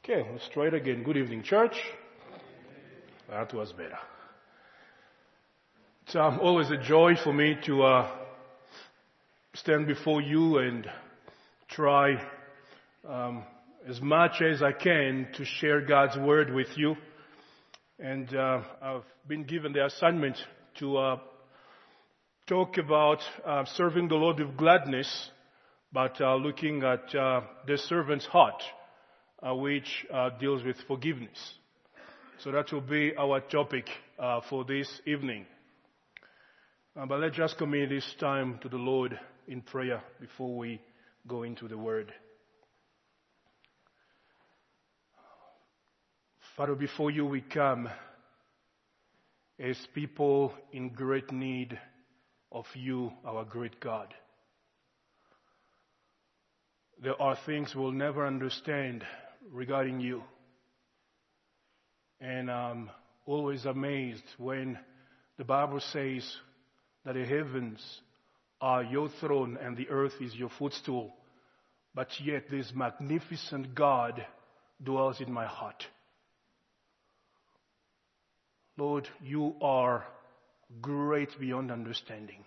Okay, let's try it again. Good evening, church. That was better. It's always a joy for me to stand before you and try as much as I can to share God's word with you. And I've been given the assignment to talk about serving the Lord with gladness, but looking at the servant's heart, which deals with forgiveness. So that will be our topic for this evening. But let's just commit this time to the Lord in prayer before we go into the Word. Father, before you we come as people in great need of you, our great God. There are things we'll never understand regarding you. And I'm always amazed when the Bible says that the heavens are your throne and the earth is your footstool, but yet this magnificent God dwells in my heart. Lord, you are great beyond understanding.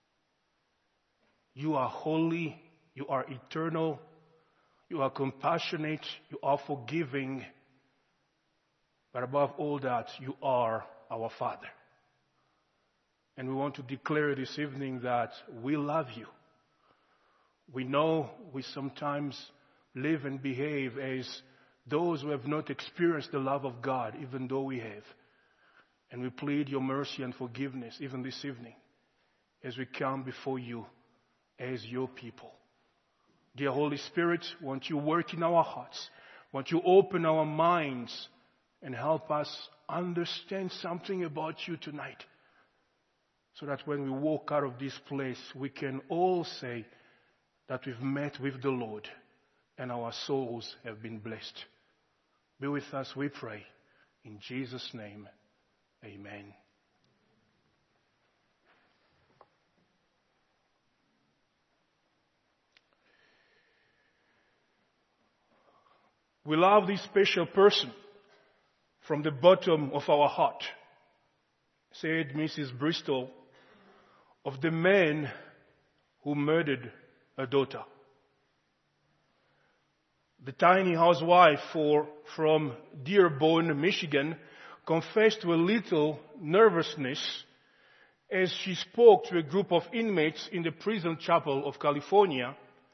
You are holy, you are eternal, you are compassionate, you are forgiving, but above all that, you are our Father. And we want to declare this evening that we love you. We know we sometimes live and behave as those who have not experienced the love of God, even though we have. And we plead your mercy and forgiveness even this evening as we come before you as your people. Dear Holy Spirit, won't you work in our hearts? Won't you open our minds and help us understand something about you tonight? So that when we walk out of this place, we can all say that we've met with the Lord and our souls have been blessed. Be with us, we pray. In Jesus' name, amen. We love this special person from the bottom of our heart, said Mrs. Bristol of the man who murdered her daughter. The tiny housewife from Dearborn, Michigan, confessed to a little nervousness as she spoke to a group of inmates in the prison chapel of California.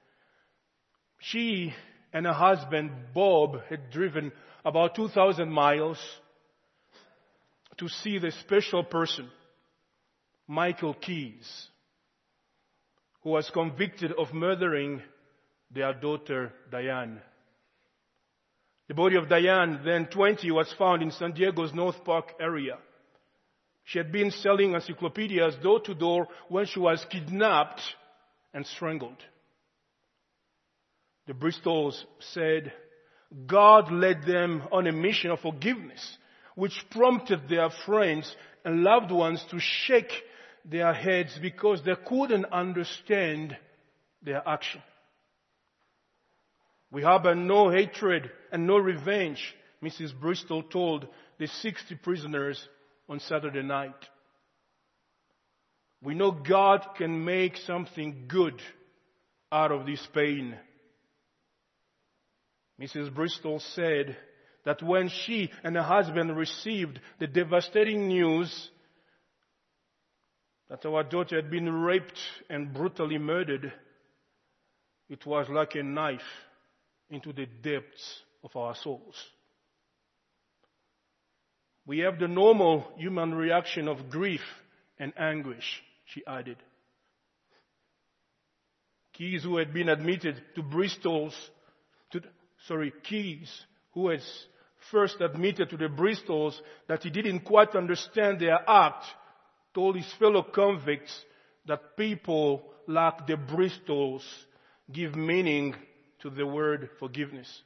She and her husband, Bob, had driven about 2,000 miles to see the special person, Michael Keyes, who was convicted of murdering their daughter, Diane. The body of Diane, then 20, was found in San Diego's North Park area. She had been selling encyclopedias door to door when she was kidnapped and strangled. The Bristols said God led them on a mission of forgiveness, which prompted their friends and loved ones to shake their heads because they couldn't understand their action. We harbor no hatred and no revenge, Mrs. Bristol told the 60 prisoners on Saturday night. We know God can make something good out of this pain. Mrs. Bristol said that when she and her husband received the devastating news that our daughter had been raped and brutally murdered, it was like a knife into the depths of our souls. We have the normal human reaction of grief and anguish, she added. Keyes, who had been admitted to Keyes, who was first admitted to the Bristols that he didn't quite understand their act, told his fellow convicts that people like the Bristols give meaning to the word forgiveness.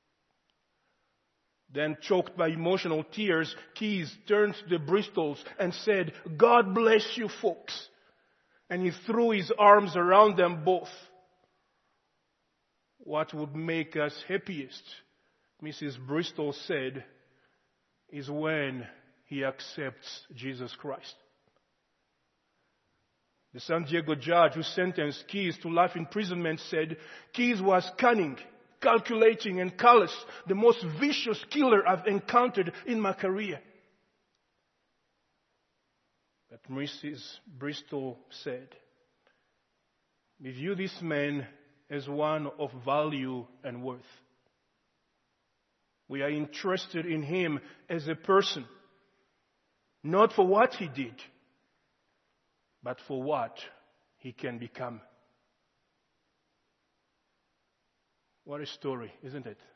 Then, choked by emotional tears, Keyes turned to the Bristols and said, "God bless you folks." And he threw his arms around them both. What would make us happiest, Mrs. Bristol said, is when he accepts Jesus Christ. The San Diego judge who sentenced Keyes to life imprisonment said, Keyes was cunning, calculating, and callous, the most vicious killer I've encountered in my career. But Mrs. Bristol said, we view this man as one of value and worth. We are interested in him as a person, not for what he did, but for what he can become. What a story, isn't it?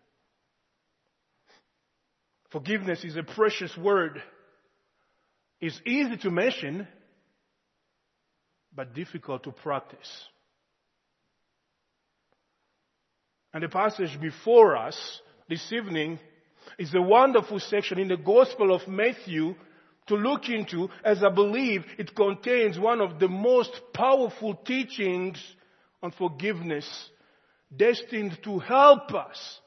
Forgiveness is a precious word. It's easy to mention, but difficult to practice. And the passage before us this evening is a wonderful section in the Gospel of Matthew to look into, as I believe it contains one of the most powerful teachings on forgiveness, destined to help us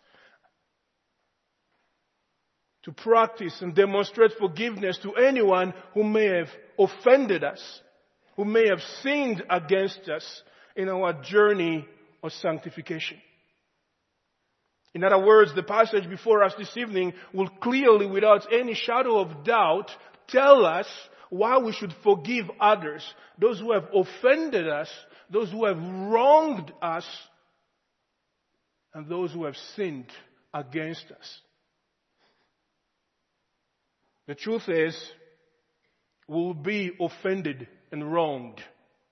to practice and demonstrate forgiveness to anyone who may have offended us, who may have sinned against us in our journey of sanctification. In other words, the passage before us this evening will clearly, without any shadow of doubt, tell us why we should forgive others, those who have offended us, those who have wronged us, and those who have sinned against us. The truth is, we'll be offended and wronged.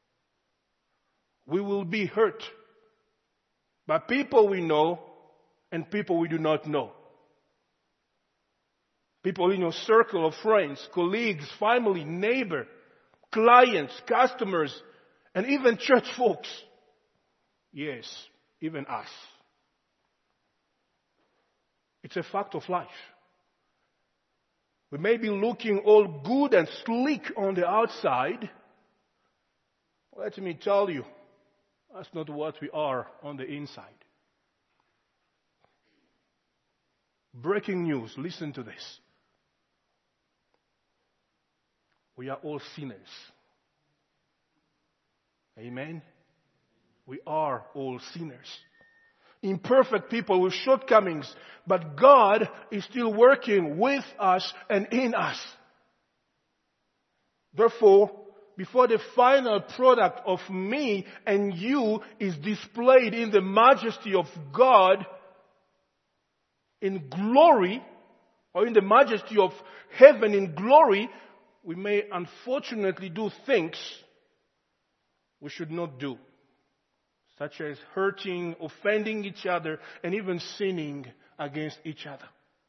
We will be hurt by people we know and people we do not know. People in your circle of friends, colleagues, family, neighbor, clients, customers, and even church folks. Yes, even us. It's a fact of life. We may be looking all good and sleek on the outside. Let me tell you, that's not what we are on the inside. Breaking news, listen to this. We are all sinners. Amen? We are all sinners. Imperfect people with shortcomings, but God is still working with us and in us. Therefore, before the final product of me and you is displayed in the majesty of God, in glory, or in the majesty of heaven in glory, we may unfortunately do things we should not do, such as hurting, offending each other, and even sinning against each other.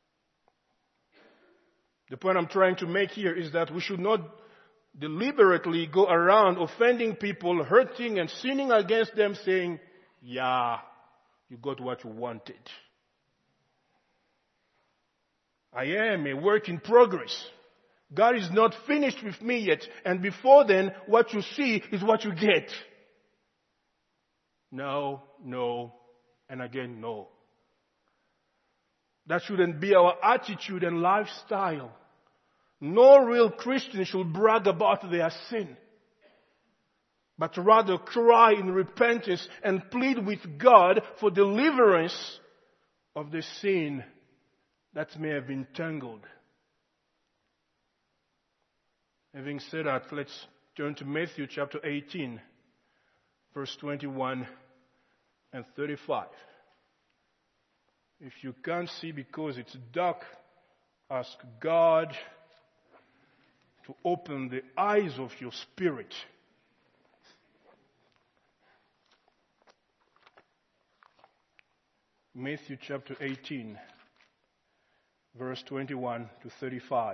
The point I'm trying to make here is that we should not deliberately go around offending people, hurting and sinning against them, saying, yeah, you got what you wanted. I am a work in progress. God is not finished with me yet. And before then, what you see is what you get. No, and again, no. That shouldn't be our attitude and lifestyle. No real Christian should brag about their sin, but rather cry in repentance and plead with God for deliverance of the sin that may have entangled. Having said that, let's turn to Matthew chapter 18, verse 21 and 35. If you can't see because it's dark, ask God to open the eyes of your spirit. Matthew chapter 18, verse 21 to 35.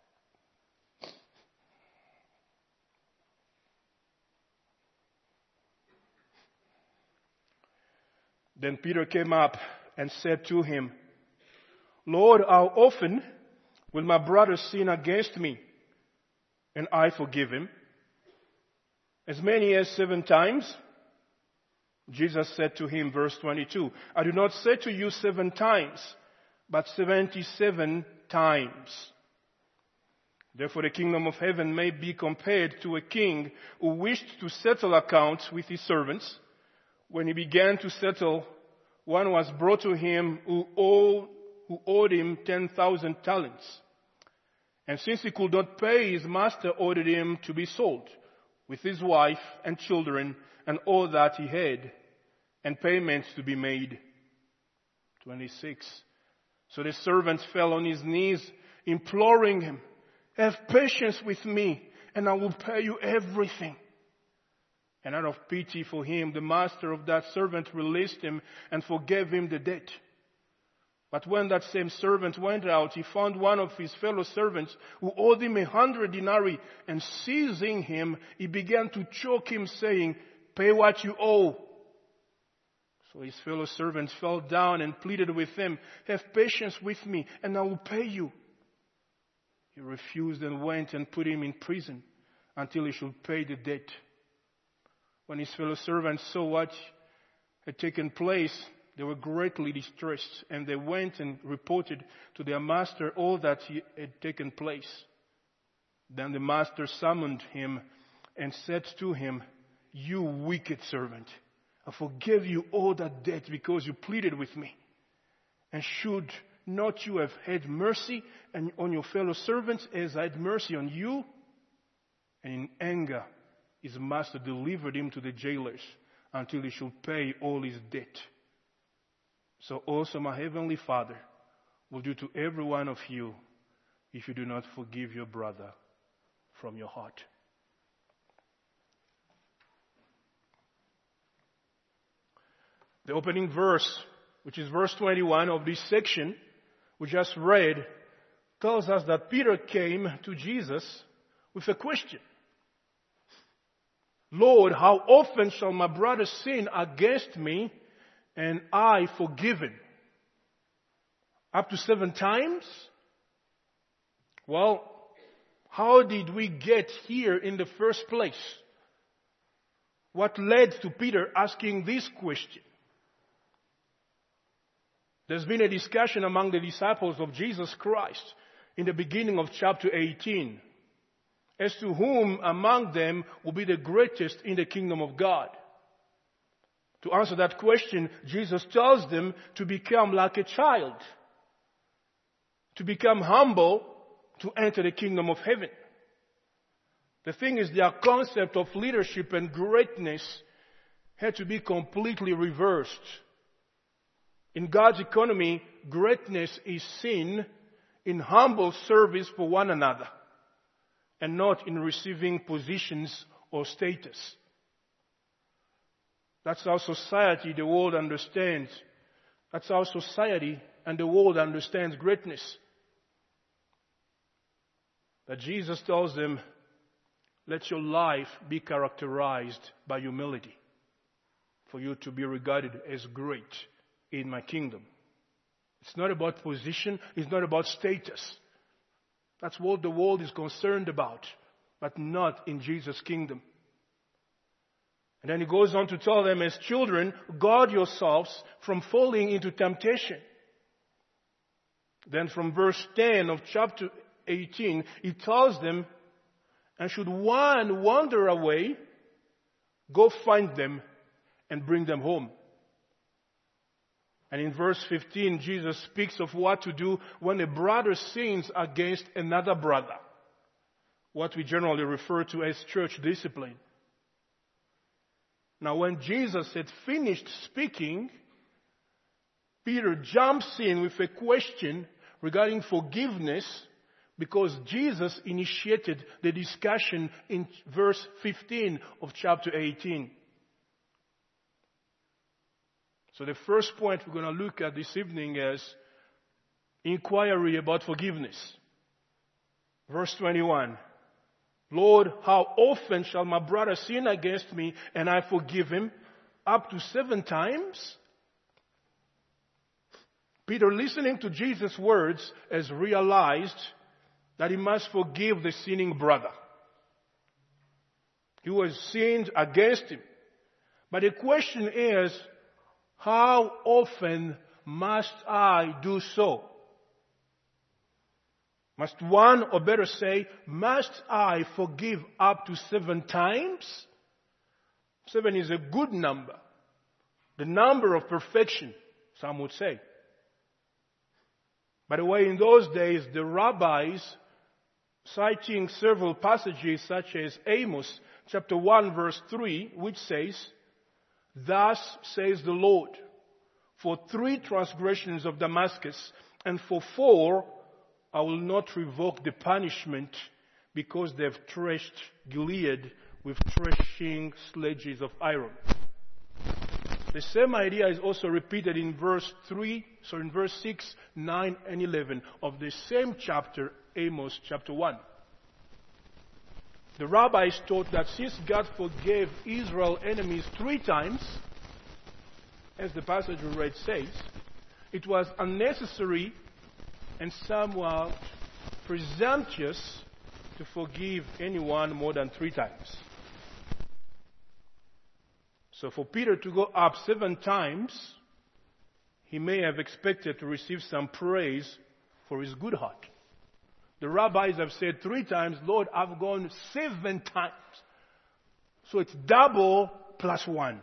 Then Peter came up and said to him, Lord, how often will my brother sin against me, and I forgive him? As many as 7 times? Jesus said to him, verse 22, I do not say to you 7 times, but 77 times. Therefore the kingdom of heaven may be compared to a king who wished to settle accounts with his servants. When he began to settle, one was brought to him who owed him 10,000 talents. And since he could not pay, his master ordered him to be sold, with his wife and children and all that he had, and payments to be made. 26. So the servant fell on his knees, imploring him, "Have patience with me, and I will pay you everything." And out of pity for him, the master of that servant released him and forgave him the debt. But when that same servant went out, he found one of his fellow servants who owed him 100 denarii, and seizing him, he began to choke him, saying, "Pay what you owe." So his fellow servants fell down and pleaded with him, "Have patience with me, and I will pay you." He refused and went and put him in prison until he should pay the debt. When his fellow servants saw what had taken place, they were greatly distressed, and they went and reported to their master all that had taken place. Then the master summoned him and said to him, "You wicked servant, I forgave you all that debt because you pleaded with me. And should not you have had mercy on your fellow servants as I had mercy on you?" And in anger, his master delivered him to the jailers until he should pay all his debt. So also my heavenly Father will do to every one of you if you do not forgive your brother from your heart. The opening verse, which is verse 21 of this section we just read, tells us that Peter came to Jesus with a question. "Lord, how often shall my brother sin against me and I forgive him? Up to 7 times? Well, how did we get here in the first place? What led to Peter asking this question? There's been a discussion among the disciples of Jesus Christ in the beginning of chapter 18 as to whom among them will be the greatest in the kingdom of God. To answer that question, Jesus tells them to become like a child, to become humble, to enter the kingdom of heaven. The thing is, their concept of leadership and greatness had to be completely reversed. In God's economy, greatness is seen in humble service for one another and not in receiving positions or status. That's how society, the world understands. That's how society and the world understands greatness. But Jesus tells them, let your life be characterized by humility for you to be regarded as great in my kingdom. It's not about position. It's not about status. That's what the world is concerned about, but not in Jesus' kingdom. And then he goes on to tell them, as children, guard yourselves from falling into temptation. Then from verse 10 of chapter 18, he tells them, and should one wander away, go find them and bring them home. And in verse 15, Jesus speaks of what to do when a brother sins against another brother, what we generally refer to as church discipline. Now, when Jesus had finished speaking, Peter jumps in with a question regarding forgiveness because Jesus initiated the discussion in verse 15 of chapter 18. So the first point we're going to look at this evening is inquiry about forgiveness. Verse 21. Lord, how often shall my brother sin against me and I forgive him? Up to 7 times? Peter, listening to Jesus' words, has realized that he must forgive the sinning brother who has sinned against him. But the question is, how often must I do so? Must one, or better say, must I forgive up to 7 times? 7 is a good number. The number of perfection, some would say. By the way, in those days, the rabbis, citing several passages such as Amos chapter 1 verse 3, which says, "Thus says the Lord, for 3 transgressions of Damascus, and for 4, I will not revoke the punishment, because they've threshed Gilead with threshing sledges of iron." The same idea is also repeated in verse 6, 9, and 11 of the same chapter, Amos chapter 1. The rabbis taught that since God forgave Israel's enemies 3 times, as the passage we read says, it was unnecessary and somewhat presumptuous to forgive anyone more than 3 times. So for Peter to go up 7 times, he may have expected to receive some praise for his good heart. The rabbis have said 3 times, "Lord, I've gone 7 times." So it's double plus 1.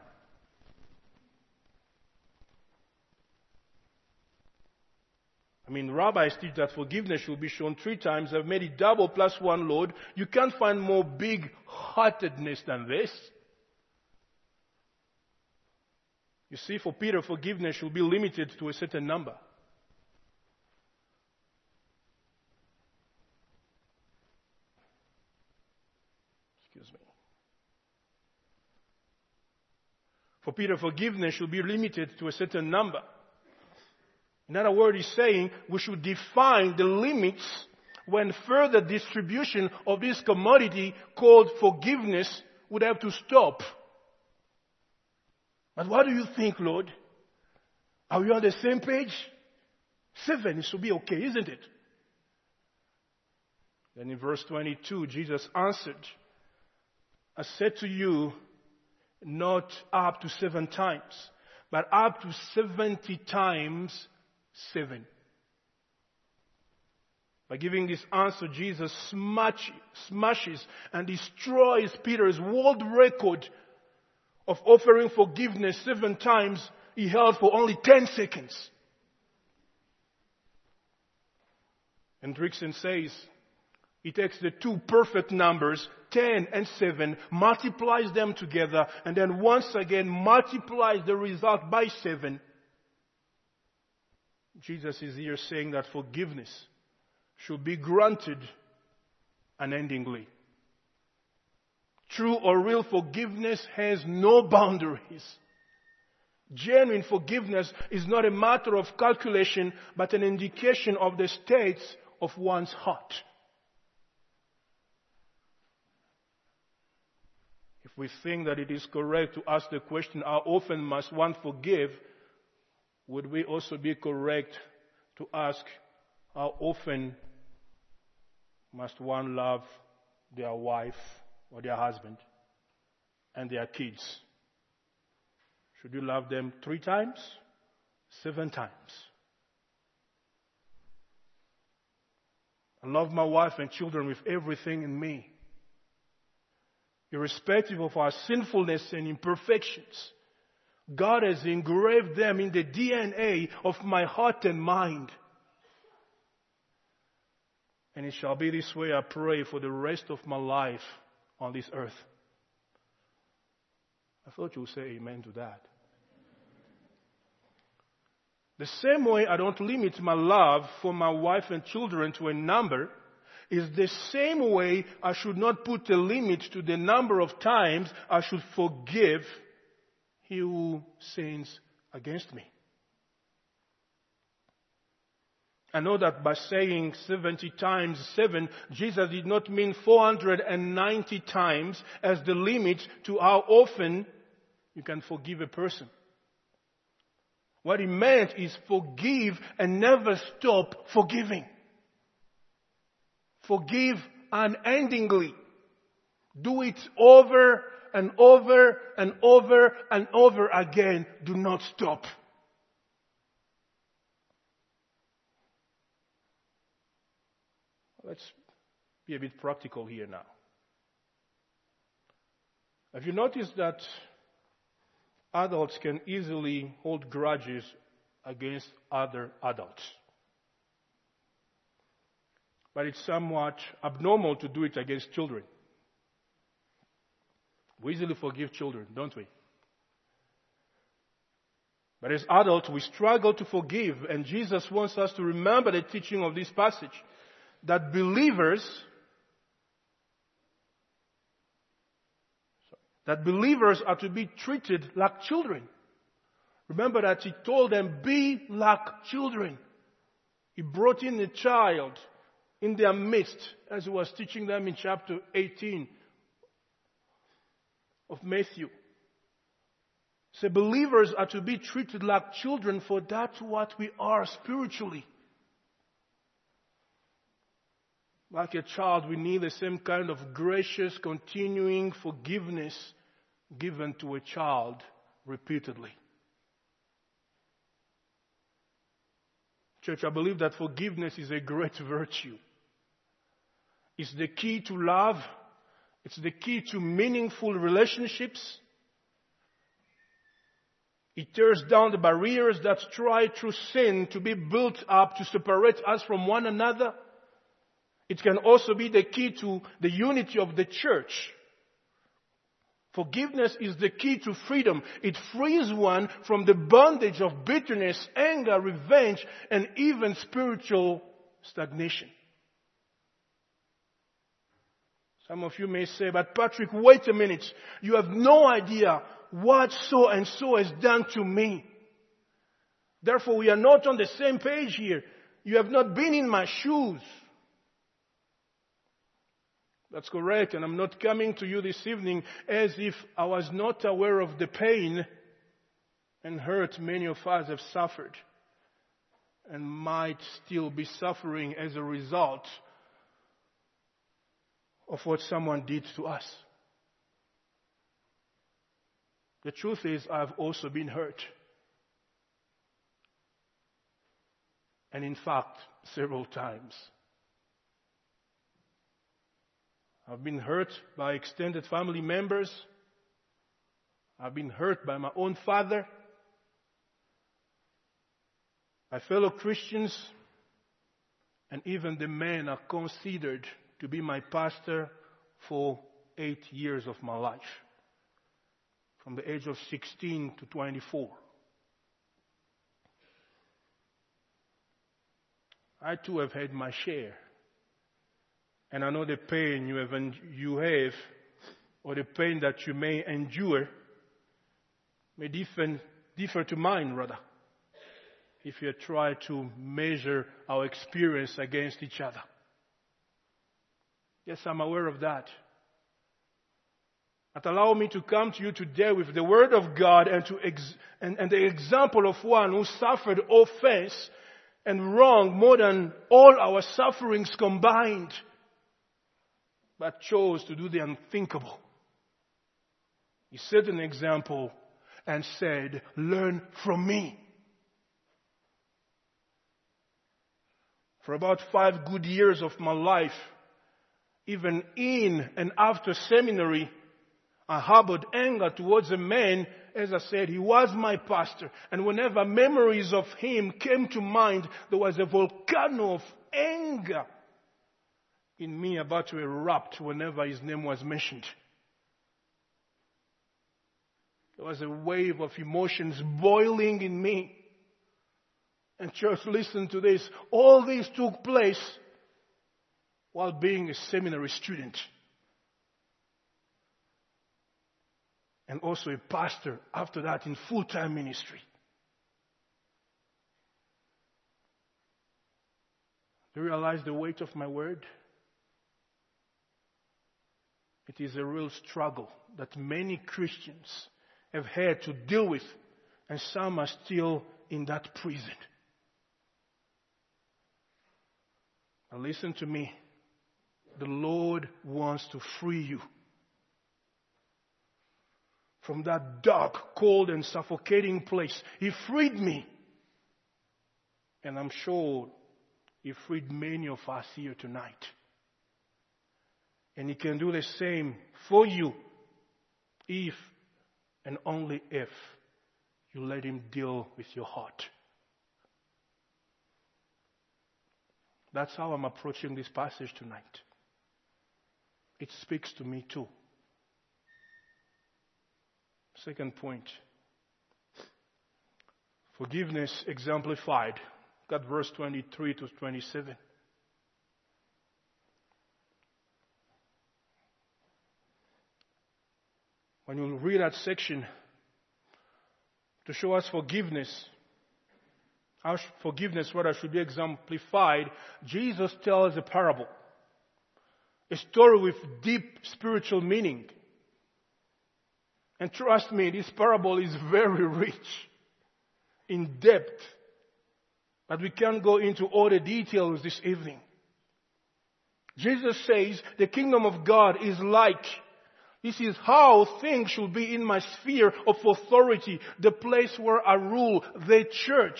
I mean, rabbis teach that forgiveness should be shown 3 times. I've made it double plus 1, Lord. You can't find more big-heartedness than this. You see, for Peter, forgiveness should be limited to a certain number. Excuse me. For Peter, forgiveness should be limited to a certain number. In other words, he's saying we should define the limits when further distribution of this commodity called forgiveness would have to stop. But what do you think, Lord? Are we on the same page? 7 should be okay, isn't it? Then in verse 22, Jesus answered, "I said to you, not up to 7 times, but up to 70 times 7. By giving this answer, Jesus smashes and destroys Peter's world record of offering forgiveness 7 times he held for only 10 seconds. Hendrickson says he takes the 2 perfect numbers, 10 and 7, multiplies them together, and then once again multiplies the result by 7. Jesus is here saying that forgiveness should be granted unendingly. True or real forgiveness has no boundaries. Genuine forgiveness is not a matter of calculation, but an indication of the state of one's heart. If we think that it is correct to ask the question, how often must one forgive, would we also be correct to ask, how often must one love their wife or their husband and their kids? Should you love them 3 times? 7 times? I love my wife and children with everything in me, irrespective of our sinfulness and imperfections. God has engraved them in the DNA of my heart and mind. And it shall be this way, I pray, for the rest of my life on this earth. I thought you would say amen to that. The same way I don't limit my love for my wife and children to a number is the same way I should not put a limit to the number of times I should forgive he who sins against me. I know that by saying 70 times 7, Jesus did not mean 490 times as the limit to how often you can forgive a person. What he meant is forgive and never stop forgiving. Forgive unendingly. Do it over and over and over and over again. Do not stop. Let's be a bit practical here now. Have you noticed that adults can easily hold grudges against other adults? But it's somewhat abnormal to do it against children. We easily forgive children, don't we? But as adults, we struggle to forgive, and Jesus wants us to remember the teaching of this passage, that believers are to be treated like children. Remember that he told them, be like children. He brought in a child in their midst as he was teaching them in chapter 18 of Matthew. So believers are to be treated like children, for that's what we are spiritually. Like a child, we need the same kind of gracious, continuing forgiveness given to a child repeatedly. Church, I believe that forgiveness is a great virtue. It's the key to love. It's the key to meaningful relationships. It tears down the barriers that try through sin to be built up to separate us from one another. It can also be the key to the unity of the church. Forgiveness is the key to freedom. It frees one from the bondage of bitterness, anger, revenge, and even spiritual stagnation. Some of you may say, but Patrick, wait a minute. You have no idea what so and so has done to me. Therefore, we are not on the same page here. You have not been in my shoes. That's correct, and I'm not coming to you this evening as if I was not aware of the pain and hurt many of us have suffered and might still be suffering as a result of what someone did to us. The truth is, I've also been hurt. And in fact, several times. I've been hurt by extended family members. I've been hurt by my own father, by fellow Christians, and even the man I considered to be my pastor for 8 years of my life, from the age of 16 to 24. I too have had my share. And I know the pain you have, or the pain that you may endure, may differ to mine, rather, if you try to measure our experience against each other. Yes, I'm aware of that. But allow me to come to you today with the Word of God and the example of one who suffered offense and wrong more than all our sufferings combined, but chose to do the unthinkable. He set an example and said, learn from me. For about 5 good years of my life, even in and after seminary, I harbored anger towards a man. As I said, he was my pastor. And whenever memories of him came to mind, there was a volcano of anger in me about to erupt whenever his name was mentioned. There was a wave of emotions boiling in me. And church, listen to this. All this took place while being a seminary student. And also a pastor after that in full-time ministry. Do you realize the weight of my word? It is a real struggle that many Christians have had to deal with, and some are still in that prison. Now listen to me. The Lord wants to free you from that dark, cold, and suffocating place. He freed me. And I'm sure He freed many of us here tonight. And He can do the same for you if and only if you let Him deal with your heart. That's how I'm approaching this passage tonight. It speaks to me too. Second point. Forgiveness exemplified. Got verse 23 to 27. When you read that section, to show us forgiveness, how forgiveness rather should be exemplified, Jesus tells a parable. A story with deep spiritual meaning. And trust me, this parable is very rich, in depth. But we can't go into all the details this evening. Jesus says the kingdom of God is like. This is how things should be in my sphere of authority, the place where I rule, the church.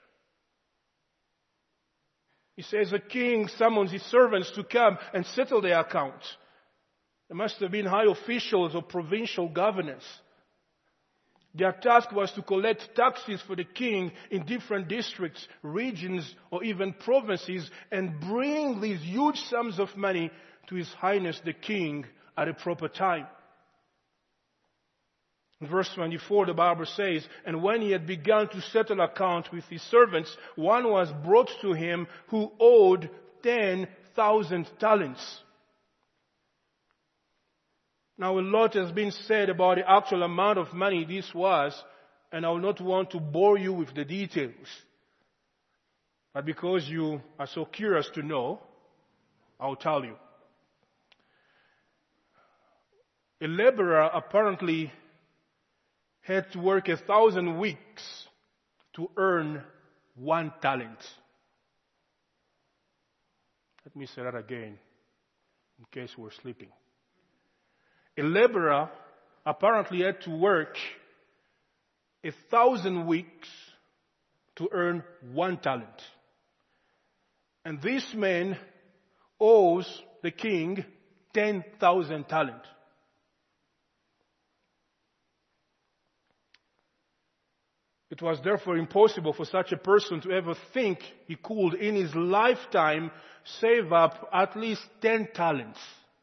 He says a king summons his servants to come and settle their accounts. There must have been high officials or provincial governors. Their task was to collect taxes for the king in different districts, regions, or even provinces, and bring these huge sums of money to His Highness the King at a proper time. In verse 24, the Bible says, "And when he had begun to settle account with his servants, one was brought to him who owed 10,000 talents. Now a lot has been said about the actual amount of money this was, and I will not want to bore you with the details. But because you are so curious to know, I'll tell you. A laborer apparently had to work 1,000 weeks to earn 1 talent. Let me say that again, in case we're sleeping. A laborer apparently had to work 1,000 weeks to earn 1 talent. And this man owes the king 10,000 talents. It was therefore impossible for such a person to ever think he could, in his lifetime, save up at least 10 talents.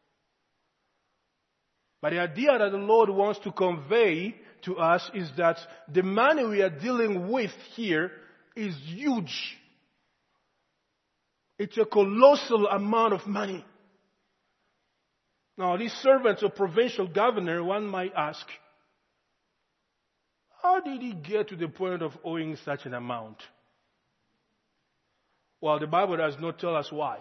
But the idea that the Lord wants to convey to us is that the money we are dealing with here is huge. It's a colossal amount of money. Now, these servants of provincial governor, one might ask, how did he get to the point of owing such an amount? Well, the Bible does not tell us why.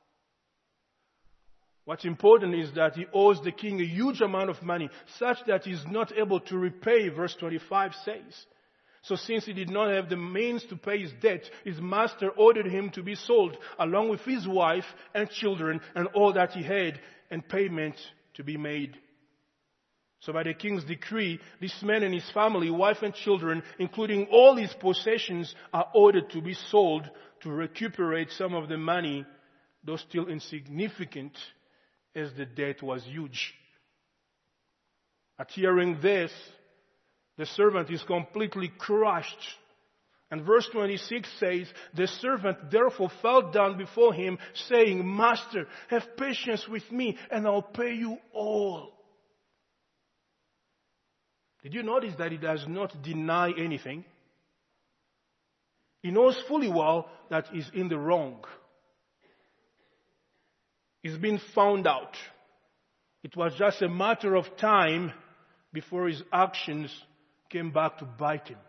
What's important is that he owes the king a huge amount of money, such that he is not able to repay, verse 25 says. So since he did not have the means to pay his debt, his master ordered him to be sold, along with his wife and children and all that he had, and payment to be made. So by the king's decree, this man and his family, wife and children, including all his possessions, are ordered to be sold to recuperate some of the money, though still insignificant, as the debt was huge. At hearing this, the servant is completely crushed. And verse 26 says, the servant therefore fell down before him, saying, Master, have patience with me, and I'll pay you all. Did you notice that he does not deny anything? He knows fully well that he's in the wrong. He's been found out. It was just a matter of time before his actions came back to bite him.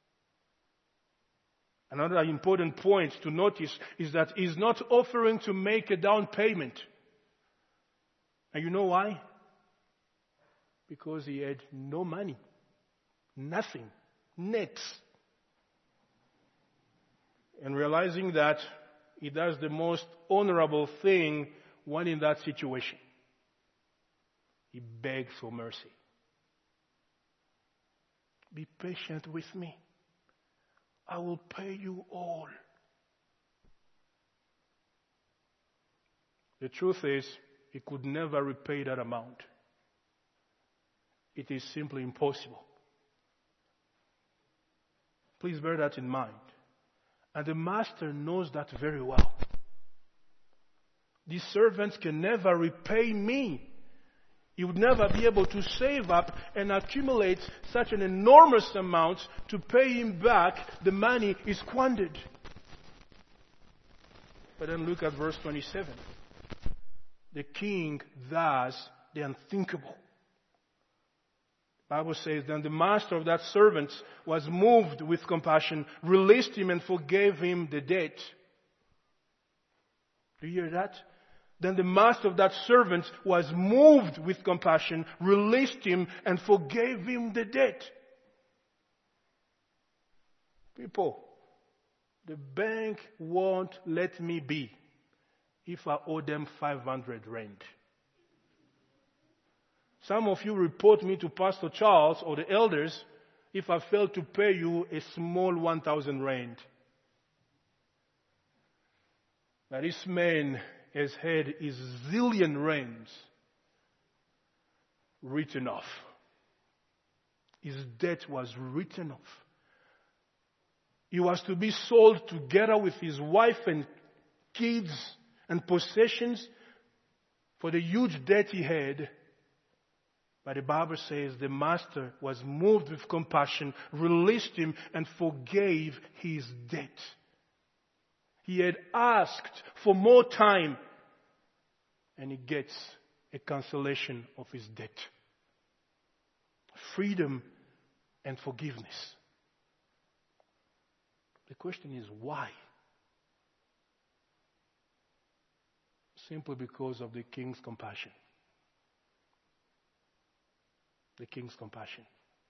Another important point to notice is that he's not offering to make a down payment. And you know why? Because he had no money. Nothing. Net. And realizing that, he does the most honorable thing when in that situation. He begs for mercy. Be patient with me. I will pay you all. The truth is, he could never repay that amount. It is simply impossible. Please bear that in mind. And the master knows that very well. These servants can never repay me. He would never be able to save up and accumulate such an enormous amount to pay him back the money he squandered. But then look at verse 27. The king does the unthinkable. The Bible says, then the master of that servant was moved with compassion, released him and forgave him the debt. Do you hear that? Then the master of that servant was moved with compassion, released him and forgave him the debt. People, the bank won't let me be if I owe them 500 rand. Some of you report me to Pastor Charles or the elders if I fail to pay you a small 1,000 rand. Now this man has had his zillion rands written off. His debt was written off. He was to be sold together with his wife and kids and possessions for the huge debt he had. But the Bible says the master was moved with compassion, released him, and forgave his debt. He had asked for more time, and he gets a cancellation of his debt. Freedom and forgiveness. The question is why? Simply because of the king's compassion. The king's compassion.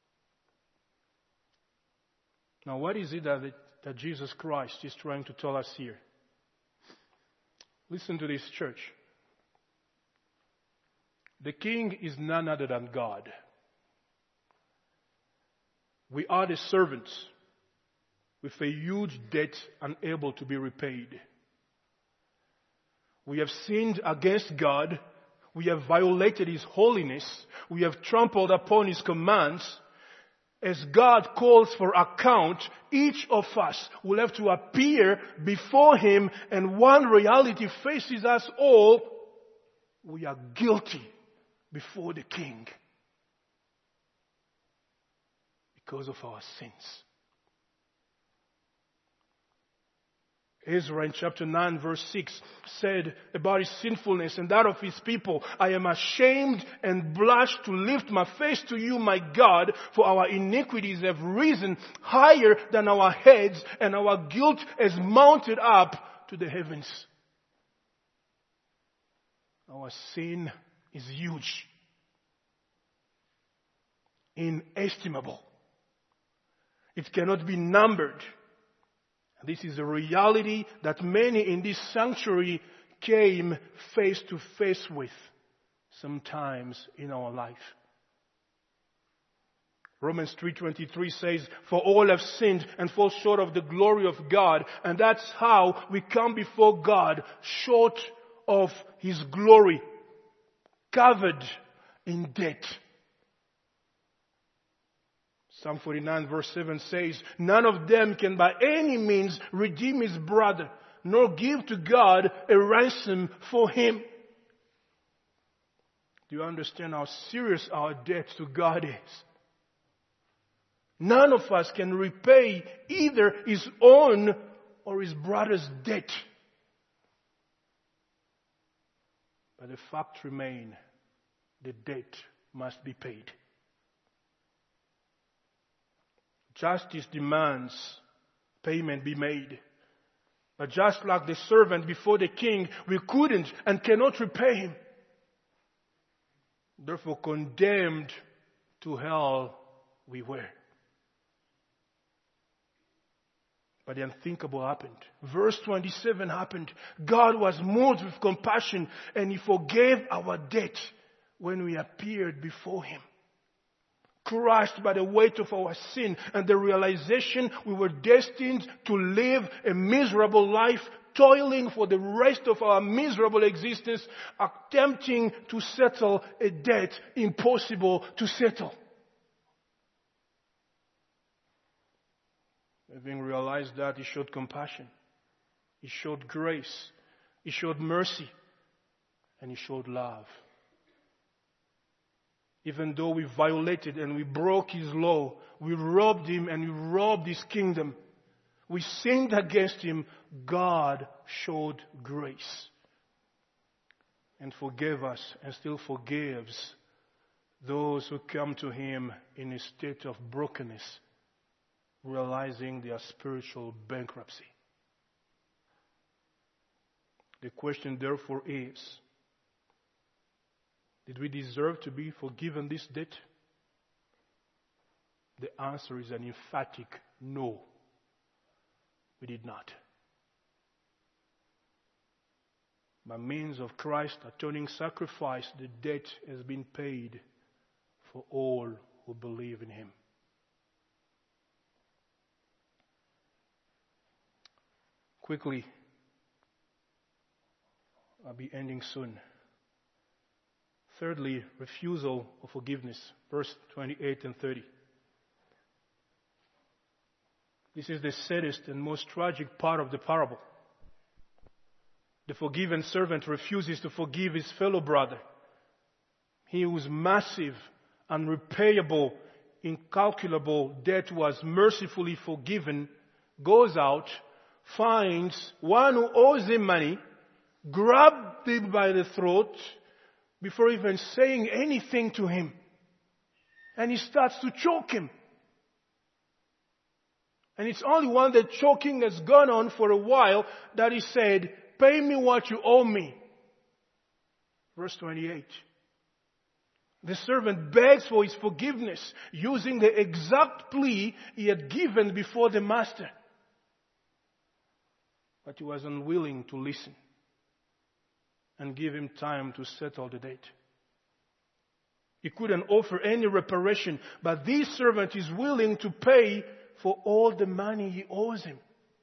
Now, what is it that Jesus Christ is trying to tell us here? Listen to this, church. The king is none other than God. We are the servants with a huge debt unable to be repaid. We have sinned against God. We have violated His holiness. We have trampled upon His commands. As God calls for account, each of us will have to appear before Him, and one reality faces us all. We are guilty before the King because of our sins. Ezra in chapter 9 verse 6 said about his sinfulness and that of his people, I am ashamed and blush to lift my face to you, my God, for our iniquities have risen higher than our heads, and our guilt has mounted up to the heavens. Our sin is huge, inestimable. It cannot be numbered. This is a reality that many in this sanctuary came face to face with sometimes in our life. Romans 3:23 says, for all have sinned and fall short of the glory of God. And that's how we come before God, short of His glory, covered in debt. Psalm 49 verse 7 says, none of them can by any means redeem his brother, nor give to God a ransom for him. Do you understand how serious our debt to God is? None of us can repay either his own or his brother's debt. But the fact remains, the debt must be paid. Justice demands payment be made. But just like the servant before the king, we couldn't and cannot repay him. Therefore, condemned to hell we were. But the unthinkable happened. Verse 27 happened. God was moved with compassion, and He forgave our debt when we appeared before Him. crushed by the weight of our sin and the realization we were destined to live a miserable life, toiling for the rest of our miserable existence, attempting to settle a debt impossible to settle. Having realized that, He showed compassion, He showed grace, He showed mercy, and He showed love. Even though we violated and we broke His law, we robbed Him and we robbed His kingdom, we sinned against Him, God showed grace and forgave us and still forgives those who come to Him in a state of brokenness, realizing their spiritual bankruptcy. The question therefore is, did we deserve to be forgiven this debt? The answer is an emphatic no. We did not. By means of Christ's atoning sacrifice, the debt has been paid for all who believe in Him. Quickly, I'll be ending soon. Thirdly, refusal of forgiveness. Verse 28 and 30. This is the saddest and most tragic part of the parable. The forgiven servant refuses to forgive his fellow brother. He whose massive, unrepayable, incalculable debt was mercifully forgiven goes out, finds one who owes him money, grabs him by the throat before even saying anything to him. And he starts to choke him. And it's only when the choking has gone on for a while that he said, "Pay me what you owe me." Verse 28. The servant begs for his forgiveness using the exact plea he had given before the master. But he was unwilling to listen and give him time to settle the debt. He couldn't offer any reparation, but this servant is willing to pay for all the money he owes him.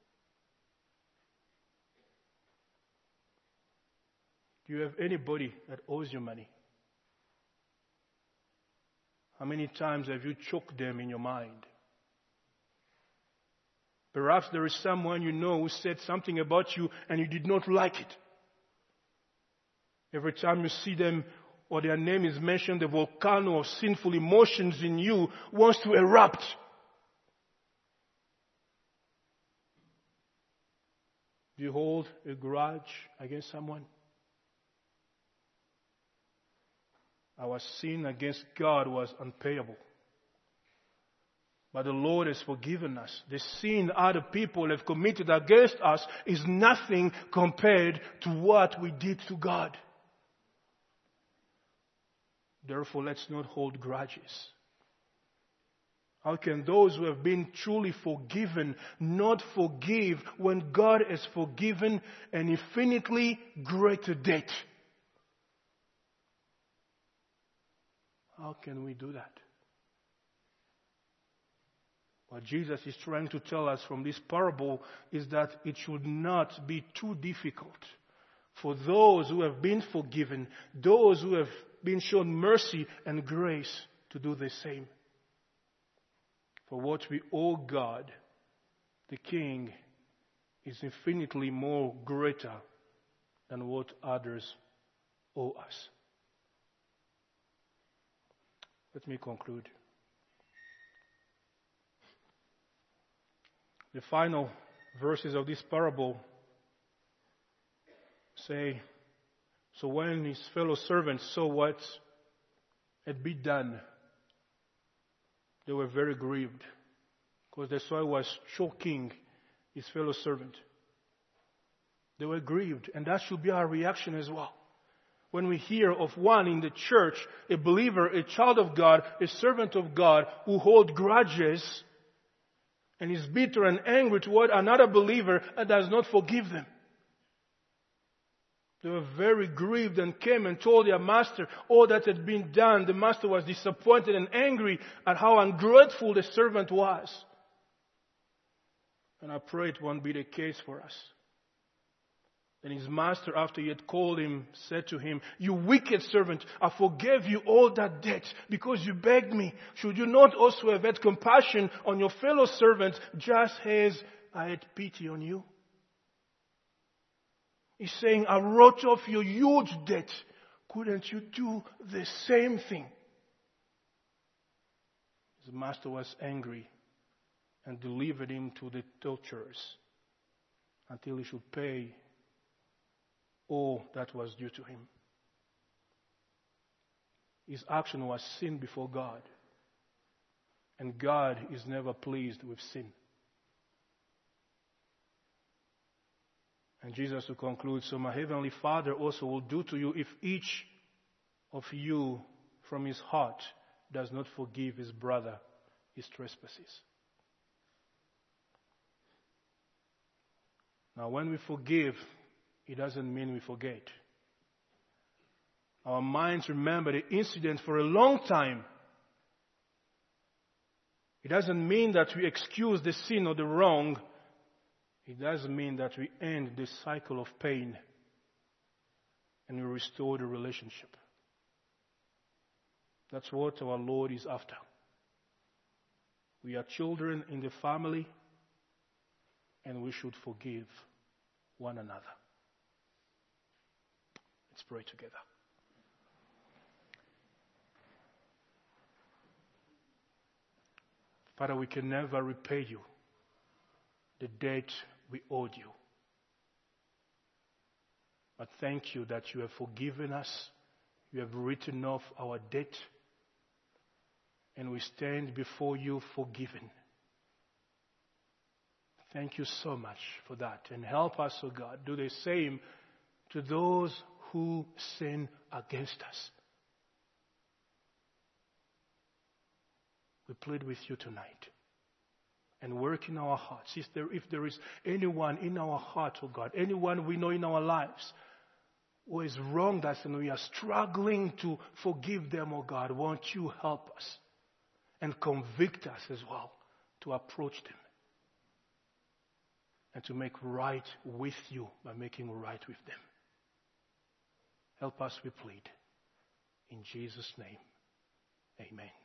Do you have anybody that owes you money? How many times have you choked them in your mind? Perhaps there is someone you know who said something about you and you did not like it. Every time you see them or their name is mentioned, the volcano of sinful emotions in you wants to erupt. Do you hold a grudge against someone? Our sin against God was unpayable. But the Lord has forgiven us. The sin other people have committed against us is nothing compared to what we did to God. Therefore, let's not hold grudges. How can those who have been truly forgiven not forgive when God has forgiven an infinitely greater debt? How can we do that? What Jesus is trying to tell us from this parable is that it should not be too difficult for those who have been forgiven, those who have been shown mercy and grace, to do the same. For what we owe God, the King, is infinitely more greater than what others owe us. Let me conclude. The final verses of this parable say, so when his fellow servants saw what had been done, they were very grieved, because they saw he was choking his fellow servant. They were grieved, and that should be our reaction as well. When we hear of one in the church, a believer, a child of God, a servant of God, who holds grudges and is bitter and angry toward another believer and does not forgive them. They were very grieved and came and told their master all that had been done. The master was disappointed and angry at how ungrateful the servant was. And I pray it won't be the case for us. Then his master, after he had called him, said to him, "You wicked servant, I forgave you all that debt because you begged me. Should you not also have had compassion on your fellow servant just as I had pity on you?" He's saying, I wrote off your huge debt. Couldn't you do the same thing? His master was angry and delivered him to the torturers until he should pay all that was due to him. His action was sin before God. And God is never pleased with sin. And Jesus will conclude, so my heavenly Father also will do to you if each of you from his heart does not forgive his brother his trespasses. Now when we forgive, it doesn't mean we forget. Our minds remember the incident for a long time. It doesn't mean that we excuse the sin or the wrong. It doesn't mean that we end this cycle of pain and we restore the relationship. That's what our Lord is after. We are children in the family and we should forgive one another. Let's pray together. Father, we can never repay you the debt we owed you. But thank you that you have forgiven us. You have written off our debt. And we stand before you forgiven. Thank you so much for that. And help us, O God, do the same to those who sin against us. We plead with you tonight. And work in our hearts. If there is anyone in our heart, oh God, anyone we know in our lives who has wronged us and we are struggling to forgive them, oh God, won't you help us and convict us as well to approach them and to make right with you by making right with them. Help us, we plead. In Jesus' name, amen.